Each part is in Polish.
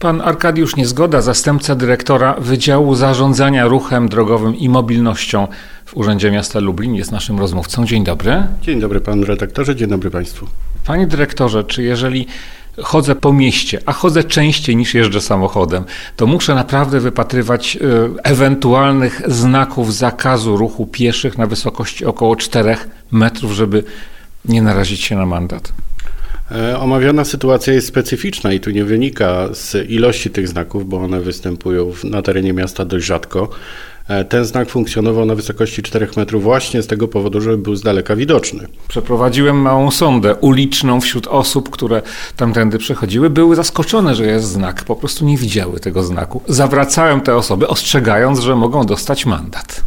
Pan Arkadiusz Niezgoda, zastępca dyrektora Wydziału Zarządzania Ruchem Drogowym i Mobilnością w Urzędzie Miasta Lublin, jest naszym rozmówcą. Dzień dobry. Dzień dobry panu redaktorze, dzień dobry państwu. Panie dyrektorze, czy jeżeli chodzę po mieście, a chodzę częściej niż jeżdżę samochodem, to muszę naprawdę wypatrywać ewentualnych znaków zakazu ruchu pieszych na wysokości około 4 metrów, żeby nie narazić się na mandat? Omawiana sytuacja jest specyficzna i tu nie wynika z ilości tych znaków, bo one występują na terenie miasta dość rzadko. Ten znak funkcjonował na wysokości 4 metrów właśnie z tego powodu, że był z daleka widoczny. Przeprowadziłem małą sondę uliczną wśród osób, które tamtędy przechodziły. Były zaskoczone, że jest znak. Po prostu nie widziały tego znaku. Zawracałem te osoby, ostrzegając, że mogą dostać mandat.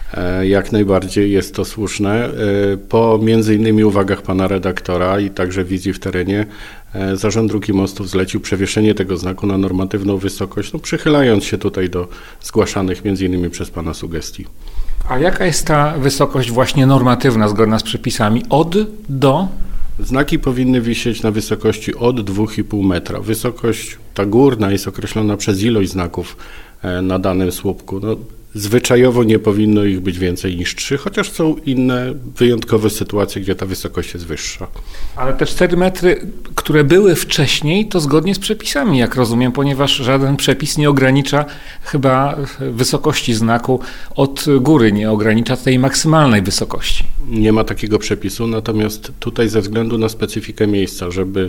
Jak najbardziej jest to słuszne. Po między innymi uwagach pana redaktora i także wizji w terenie Zarząd Dróg i Mostów zlecił przewieszenie tego znaku na normatywną wysokość, przychylając się tutaj do zgłaszanych między innymi przez pana sugestii. A jaka jest ta wysokość właśnie normatywna, zgodna z przepisami? Od do? Znaki powinny wisieć na wysokości od 2,5 metra. Wysokość ta górna jest określona przez ilość znaków na danym słupku. Zwyczajowo nie powinno ich być więcej niż 3, chociaż są inne wyjątkowe sytuacje, gdzie ta wysokość jest wyższa. Ale te 4 metry, które były wcześniej, to zgodnie z przepisami, jak rozumiem, ponieważ żaden przepis nie ogranicza chyba wysokości znaku od góry, nie ogranicza tej maksymalnej wysokości. Nie ma takiego przepisu, natomiast tutaj ze względu na specyfikę miejsca, żeby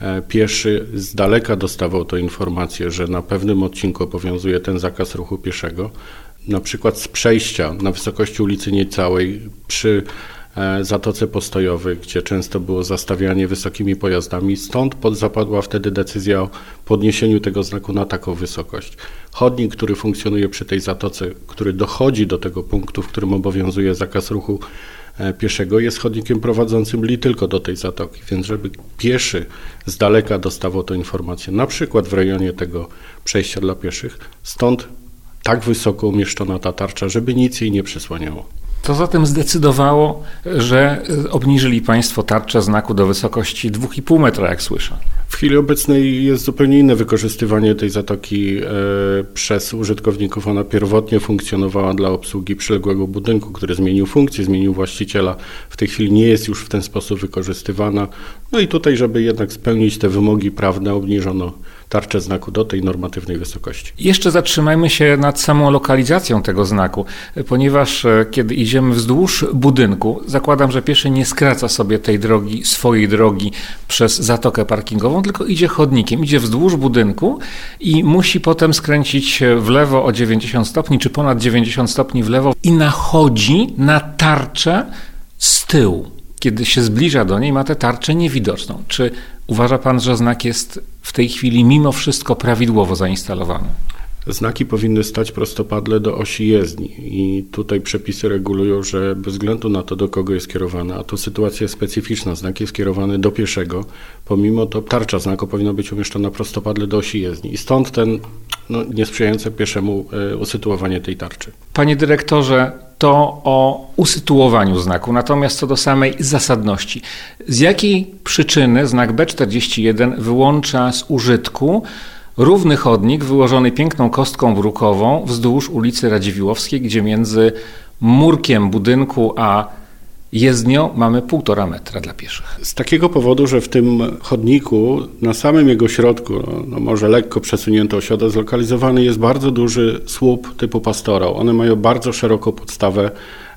pieszy z daleka dostawał tę informację, że na pewnym odcinku obowiązuje ten zakaz ruchu pieszego, na przykład z przejścia na wysokości ulicy Niecałej przy Zatoce Postojowej, gdzie często było zastawianie wysokimi pojazdami, stąd zapadła wtedy decyzja o podniesieniu tego znaku na taką wysokość. Chodnik, który funkcjonuje przy tej zatoce, który dochodzi do tego punktu, w którym obowiązuje zakaz ruchu pieszego, jest chodnikiem prowadzącym tylko do tej zatoki, więc żeby pieszy z daleka dostawał tę informację, na przykład w rejonie tego przejścia dla pieszych, stąd tak wysoko umieszczona ta tarcza, żeby nic jej nie przysłaniało. Co zatem zdecydowało, że obniżyli państwo tarczę znaku do wysokości 2,5 metra, jak słyszę? W chwili obecnej jest zupełnie inne wykorzystywanie tej zatoki przez użytkowników. Ona pierwotnie funkcjonowała dla obsługi przyległego budynku, który zmienił funkcję, zmienił właściciela. W tej chwili nie jest już w ten sposób wykorzystywana. No i tutaj, żeby jednak spełnić te wymogi prawne, obniżono tarczę znaku do tej normatywnej wysokości. Jeszcze zatrzymajmy się nad samą lokalizacją tego znaku, ponieważ kiedy idziemy wzdłuż budynku, zakładam, że pieszy nie skraca sobie tej drogi, swojej drogi przez zatokę parkingową, tylko idzie chodnikiem, idzie wzdłuż budynku i musi potem skręcić w lewo o 90 stopni, czy ponad 90 stopni w lewo i nachodzi na tarczę z tyłu. Kiedy się zbliża do niej, ma tę tarczę niewidoczną. Czy uważa pan, że znak jest w tej chwili mimo wszystko prawidłowo zainstalowany? Znaki powinny stać prostopadle do osi jezdni i tutaj przepisy regulują, że bez względu na to, do kogo jest kierowana, a tu sytuacja jest specyficzna, znak jest kierowany do pieszego, pomimo to tarcza znaku powinna być umieszczona prostopadle do osi jezdni i stąd ten niesprzyjające pieszemu usytuowanie tej tarczy. Panie dyrektorze, to o usytuowaniu znaku, natomiast co do samej zasadności. Z jakiej przyczyny znak B41 wyłącza z użytku równy chodnik wyłożony piękną kostką brukową wzdłuż ulicy Radziwiłłowskiej, gdzie między murkiem budynku a jezdnią mamy 1,5 metra dla pieszych? Z takiego powodu, że w tym chodniku, na samym jego środku, może lekko przesunięto o siodę, zlokalizowany jest bardzo duży słup typu pastorał. One mają bardzo szeroką podstawę.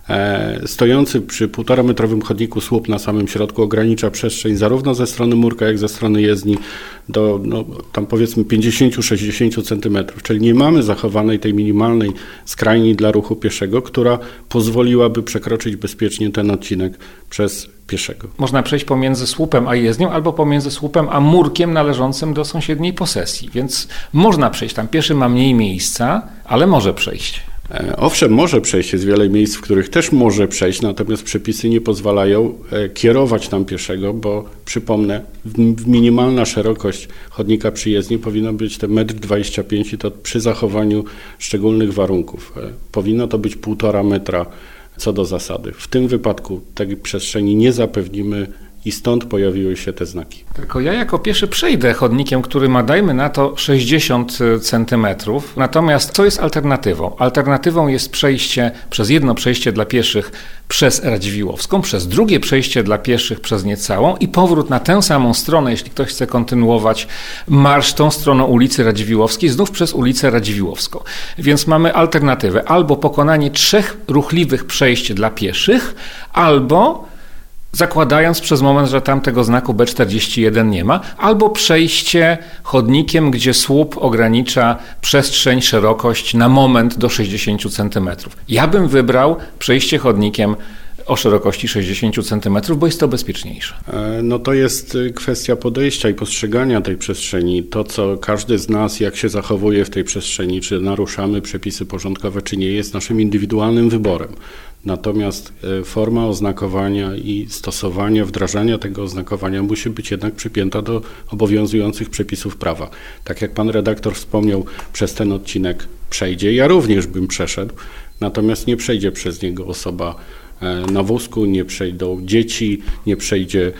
Stojący przy 1,5-metrowym chodniku słup na samym środku ogranicza przestrzeń zarówno ze strony murka, jak i ze strony jezdni do tam powiedzmy 50-60 cm, czyli nie mamy zachowanej tej minimalnej skrajni dla ruchu pieszego, która pozwoliłaby przekroczyć bezpiecznie ten odcinek przez pieszego. Można przejść pomiędzy słupem a jezdnią albo pomiędzy słupem a murkiem należącym do sąsiedniej posesji, więc można przejść. Tam pieszy ma mniej miejsca, ale może przejść. Owszem, może przejść, jest wiele miejsc, w których też może przejść, natomiast przepisy nie pozwalają kierować tam pieszego, bo przypomnę, minimalna szerokość chodnika przy jezdni powinna być te 1,25 m i to przy zachowaniu szczególnych warunków. Powinno to być 1,5 metra co do zasady. W tym wypadku tej przestrzeni nie zapewnimy i stąd pojawiły się te znaki. Tylko ja jako pieszy przejdę chodnikiem, który ma, dajmy na to, 60 centymetrów. Natomiast co jest alternatywą? Alternatywą jest przejście przez jedno przejście dla pieszych przez Radziwiłłowską, przez drugie przejście dla pieszych przez Niecałą i powrót na tę samą stronę, jeśli ktoś chce kontynuować marsz tą stroną ulicy Radziwiłłowskiej, znów przez ulicę Radziwiłłowską. Więc mamy alternatywę albo pokonanie 3 ruchliwych przejść dla pieszych, albo zakładając przez moment, że tam tego znaku B41 nie ma, albo przejście chodnikiem, gdzie słup ogranicza przestrzeń, szerokość na moment do 60 cm. Ja bym wybrał przejście chodnikiem o szerokości 60 cm, bo jest to bezpieczniejsze. No to jest kwestia podejścia i postrzegania tej przestrzeni. To, co każdy z nas, jak się zachowuje w tej przestrzeni, czy naruszamy przepisy porządkowe, czy nie, jest naszym indywidualnym wyborem. Natomiast forma oznakowania i stosowania, wdrażania tego oznakowania musi być jednak przypięta do obowiązujących przepisów prawa. Tak jak pan redaktor wspomniał, przez ten odcinek przejdzie, ja również bym przeszedł, natomiast nie przejdzie przez niego osoba na wózku, nie przejdą dzieci, nie przejdzie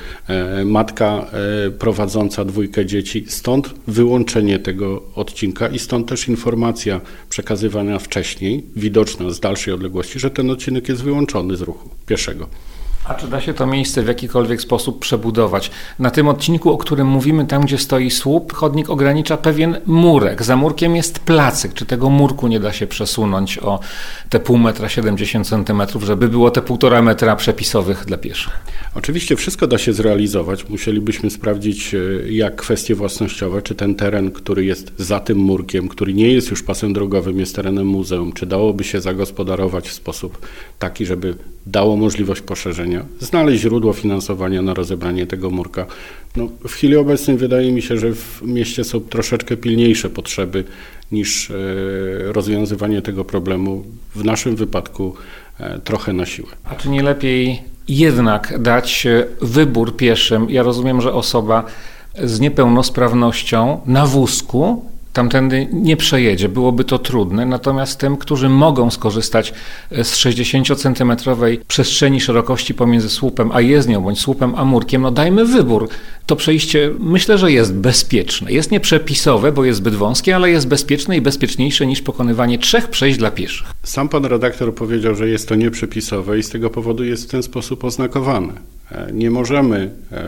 matka prowadząca 2 dzieci. Stąd wyłączenie tego odcinka i stąd też informacja przekazywana wcześniej, widoczna z dalszej odległości, że ten odcinek jest wyłączony z ruchu pieszego. A czy da się to miejsce w jakikolwiek sposób przebudować? Na tym odcinku, o którym mówimy, tam gdzie stoi słup, chodnik ogranicza pewien murek. Za murkiem jest placyk. Czy tego murku nie da się przesunąć o te 0,5 metra, 70 centymetrów, żeby było te 1,5 metra przepisowych dla pieszych? Oczywiście wszystko da się zrealizować. Musielibyśmy sprawdzić, jak kwestie własnościowe, czy ten teren, który jest za tym murkiem, który nie jest już pasem drogowym, jest terenem muzeum, czy dałoby się zagospodarować w sposób taki, żeby dało możliwość poszerzenia, znaleźć źródło finansowania na rozebranie tego murka. No, w chwili obecnej wydaje mi się, że w mieście są troszeczkę pilniejsze potrzeby niż rozwiązywanie tego problemu w naszym wypadku trochę na siłę. A czy nie lepiej jednak dać wybór pieszym? Ja rozumiem, że osoba z niepełnosprawnością na wózku tamtędy nie przejedzie, byłoby to trudne, natomiast tym, którzy mogą skorzystać z 60-centymetrowej przestrzeni szerokości pomiędzy słupem a jezdnią, bądź słupem a murkiem, no dajmy wybór. To przejście myślę, że jest bezpieczne. Jest nieprzepisowe, bo jest zbyt wąskie, ale jest bezpieczne i bezpieczniejsze niż pokonywanie 3 przejść dla pieszych. Sam pan redaktor powiedział, że jest to nieprzepisowe i z tego powodu jest w ten sposób oznakowane. Nie możemy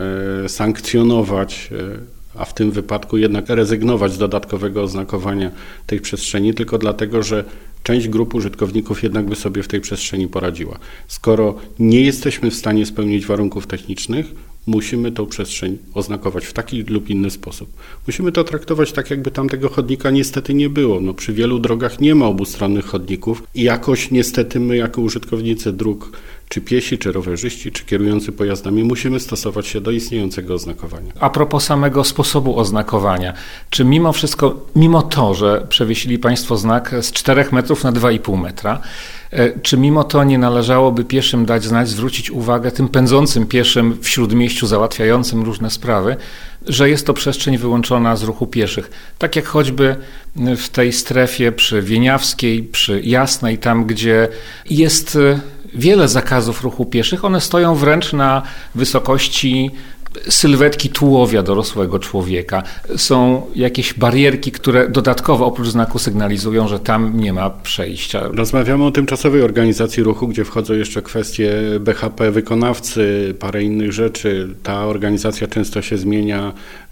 sankcjonować, a w tym wypadku jednak rezygnować z dodatkowego oznakowania tej przestrzeni, tylko dlatego, że część grup użytkowników jednak by sobie w tej przestrzeni poradziła. Skoro nie jesteśmy w stanie spełnić warunków technicznych, musimy tą przestrzeń oznakować w taki lub inny sposób. Musimy to traktować tak, jakby tamtego chodnika niestety nie było. No, przy wielu drogach nie ma obustronnych chodników i jakoś niestety my jako użytkownicy dróg, czy piesi, czy rowerzyści, czy kierujący pojazdami musimy stosować się do istniejącego oznakowania. A propos samego sposobu oznakowania, czy mimo wszystko, mimo to, że przewiesili Państwo znak z 4 metrów na 2,5 metra, czy mimo to nie należałoby pieszym dać znać, zwrócić uwagę tym pędzącym pieszym w śródmieściu, załatwiającym różne sprawy, że jest to przestrzeń wyłączona z ruchu pieszych. Tak jak choćby w tej strefie przy Wieniawskiej, przy Jasnej, tam gdzie jest wiele zakazów ruchu pieszych, one stoją wręcz na wysokości sylwetki tułowia dorosłego człowieka. Są jakieś barierki, które dodatkowo oprócz znaku sygnalizują, że tam nie ma przejścia. Rozmawiamy o tymczasowej organizacji ruchu, gdzie wchodzą jeszcze kwestie BHP wykonawcy, parę innych rzeczy. Ta organizacja często się zmienia.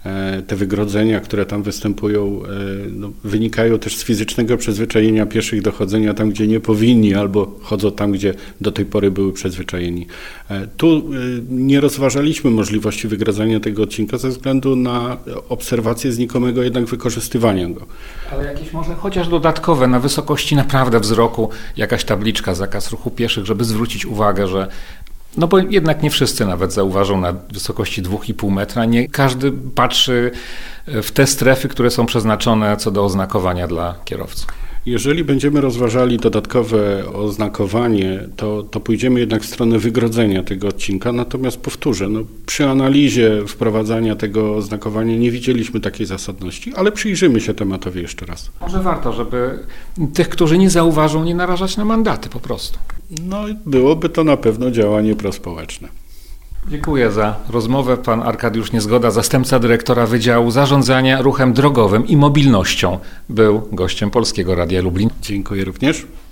Te wygrodzenia, które tam występują, wynikają też z fizycznego przyzwyczajenia pieszych do chodzenia tam, gdzie nie powinni, albo chodzą tam, gdzie do tej pory były przyzwyczajeni. Tu nie rozważaliśmy możliwości wygradzania tego odcinka ze względu na obserwację znikomego jednak wykorzystywania go. Ale jakieś może chociaż dodatkowe, na wysokości naprawdę wzroku, jakaś tabliczka, zakaz ruchu pieszych, żeby zwrócić uwagę, że no bo jednak nie wszyscy nawet zauważą na wysokości 2,5 metra. Nie każdy patrzy w te strefy, które są przeznaczone co do oznakowania dla kierowców. Jeżeli będziemy rozważali dodatkowe oznakowanie, to pójdziemy jednak w stronę wygrodzenia tego odcinka. Natomiast powtórzę, przy analizie wprowadzania tego oznakowania nie widzieliśmy takiej zasadności, ale przyjrzymy się tematowi jeszcze raz. Może warto, żeby tych, którzy nie zauważą, nie narażać na mandaty po prostu. Byłoby to na pewno działanie prospołeczne. Dziękuję za rozmowę. Pan Arkadiusz Niezgoda, zastępca dyrektora Wydziału Zarządzania Ruchem Drogowym i Mobilnością, był gościem Polskiego Radia Lublin. Dziękuję również.